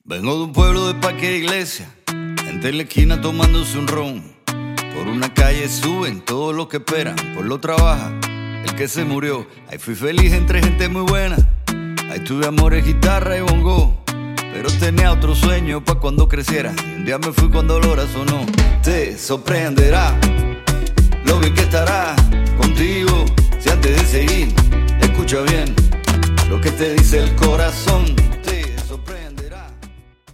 Vengo de un pueblo de parque de iglesia, gente en la esquina tomándose un ron. Por una calle suben todos los que esperan, por lo trabaja el que se murió. Ahí fui feliz entre gente muy buena, ahí tuve amores, guitarra y bongo. Pero tenía otro sueño pa' cuando creciera, y un día me fui con dolor a sonó. Te sorprenderá lo bien que estará contigo si antes de seguir escucha bien lo que te dice el corazón.